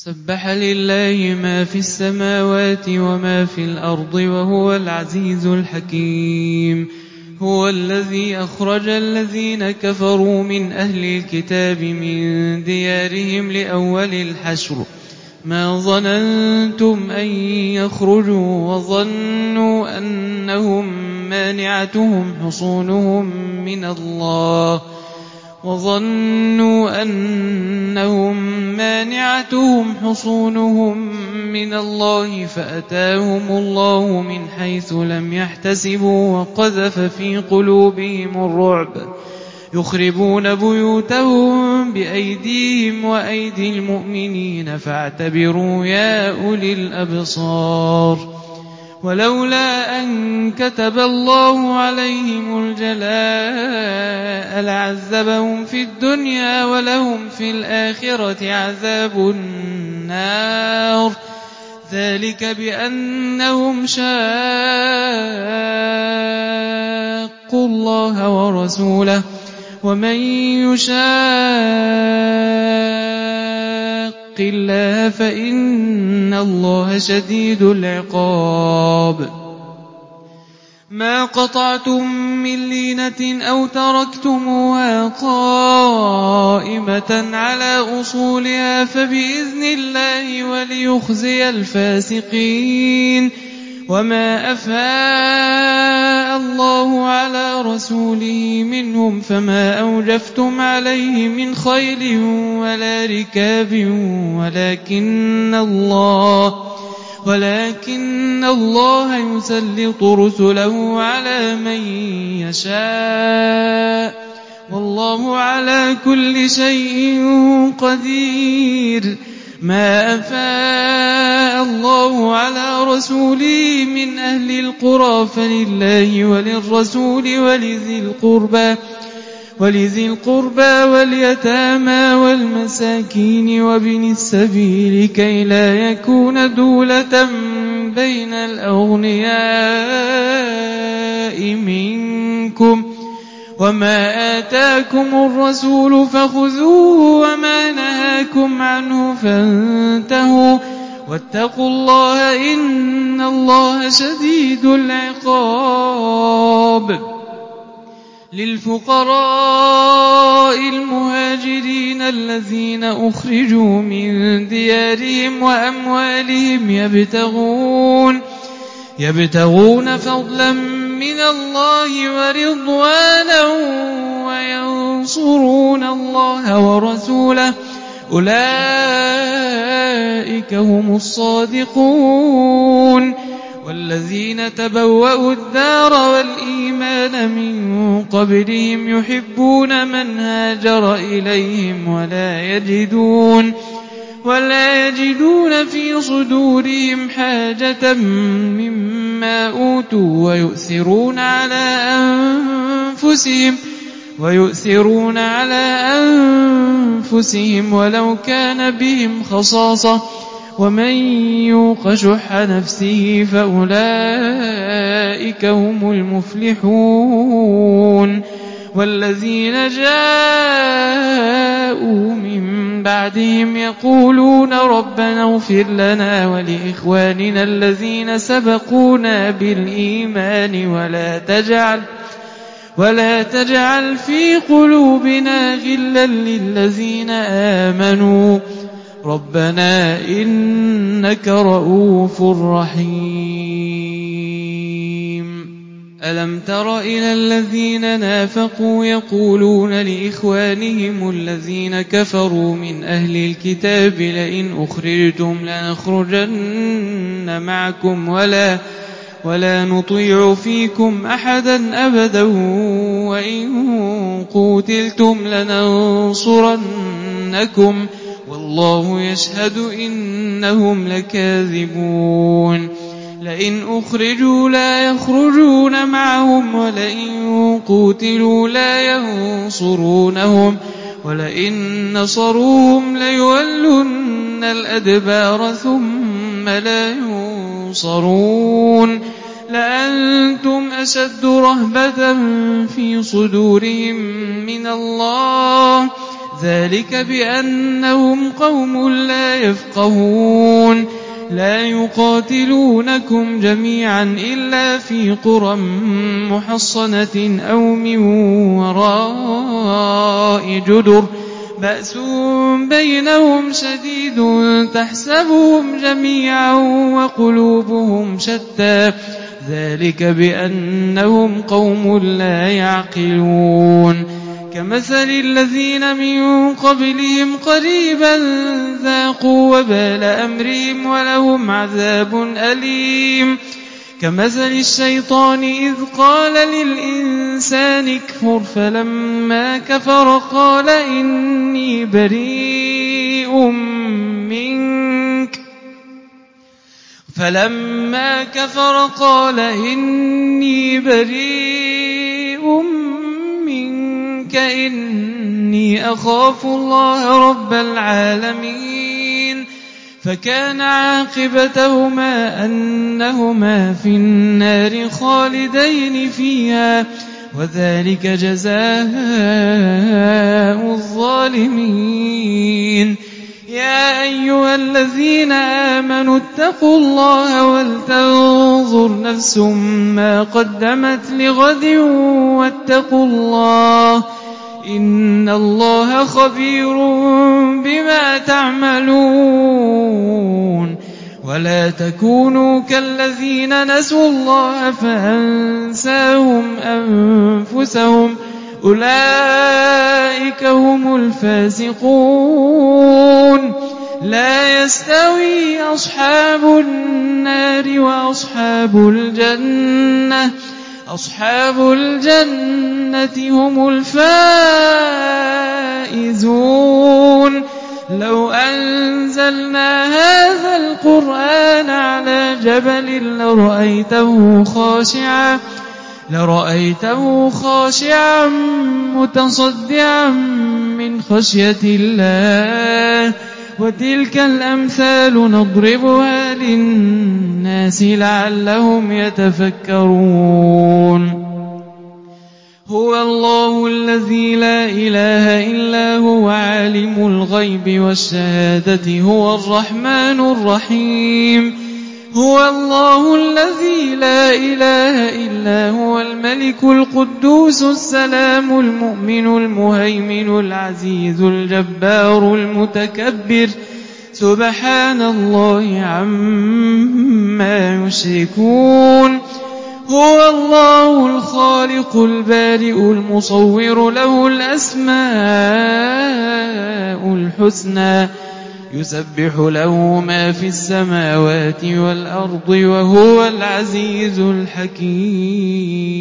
سبح لله ما في السماوات وما في الأرض وهو العزيز الحكيم. هو الذي أخرج الذين كفروا من أهل الكتاب من ديارهم لأول الحشر ما ظننتم أن يخرجوا وظنوا أنهم مانعتهم حصونهم من الله فأتاهم الله من حيث لم يحتسبوا وقذف في قلوبهم الرعب يخربون بيوتهم بأيديهم وأيدي المؤمنين فاعتبروا يا أولي الأبصار. ولولا أن كتب الله عليهم الجلاء لعذبهم في الدنيا ولهم في الآخرة عذاب النار ذلك بأنهم شاقوا الله ورسوله ومن يشاق الله فإن الله شديد العقاب. ما قطعتم من لينة أو تركتموها قائمة على أصولها فبإذن الله وليخزي الفاسقين. وما أفاء الله على رسوله منهم فما أوجفتم عليه من خيل ولا ركاب ولكن الله يسلط رسله على من يشاء والله على كل شيء قدير. ما أفاء الله على رسوله من أهل القرى فلله وللرسول ولذي القربى واليتامى والمساكين وابن السبيل كي لا يكون دولة بين الأغنياء منكم. وما آتاكم الرسول فخذوه وما نهاكم عنه فانتهوا واتقوا الله إن الله شديد العقاب. للفقراء المهاجرين الذين أخرجوا من ديارهم وأموالهم يبتغون فضلا من الله ورضوانا وينصرون الله ورسوله أولئك هم الصادقون. والذين تبوأوا الدار والإيمان من قبلهم يحبون من هاجر إليهم ولا يجدون في صدورهم حاجة مما أوتوا ويؤثرون على أنفسهم ولو كان بهم خصاصة ومن يوق شح نفسه فأولئك هم المفلحون. والذين جاءوا من بعدهم يقولون ربنا اغفر لنا ولإخواننا الذين سبقونا بالإيمان ولا تجعل في قلوبنا غلا للذين آمنوا ربنا إنك رؤوف رحيم. ألم تر إلى الذين نافقوا يقولون لإخوانهم الذين كفروا من أهل الكتاب لئن أخرجتم لنخرجن معكم ولا نطيع فيكم أحدا أبدا وإن قوتلتم لننصرنكم والله يشهد إنهم لكاذبون. لئن أخرجوا لا يخرجون معهم ولئن قوتلوا لا ينصرونهم ولئن نصروهم ليولن الأدبار ثم لا ينصرون. لأنتم أشد رهبة في صدورهم من الله ذلك بأنهم قوم لا يفقهون لا يقاتلونكم جميعا إلا في قرى محصنة أو من وراء جدر بأس بينهم شديد تحسبهم جميعا وقلوبهم شتى ذلك بأنهم قوم لا يعقلون كمثل الذين من قبلهم قريبا ذاقوا وبال أمرهم ولهم عذاب أليم كمثل الشيطان إذ قال للإنسان اكفر فلما كفر قال إني بريء منك إني أخاف الله رب العالمين فكان عاقبتهما أنهما في النار خالدين فيها وذلك جزاء الظالمين يا أيها الذين آمنوا اتقوا الله ولتنظر نفس ما قدمت لغد واتقوا الله إن الله خبير بما تعملون ولا تكونوا كالذين نسوا الله فأنساهم أنفسهم أولئك هم الفاسقون لا يستوي أصحاب النار وأصحاب الجنة هم الفائزون لو أنزلنا هذا القرآن على جبل لرأيته خاشعا متصدعا من خشية الله وتلك الأمثال نضربها للناس لعلهم يتفكرون هو الله الذي لا إله إلا هو عالم الغيب والشهادة هو الرحمن الرحيم هو الله الذي لا إله إلا هو الملك القدوس السلام المؤمن المهيمن العزيز الجبار المتكبر سبحان الله عما يشركون هو الله الخالق البارئ المصور له الأسماء الحسنى يسبح له ما في السماوات والأرض وهو العزيز الحكيم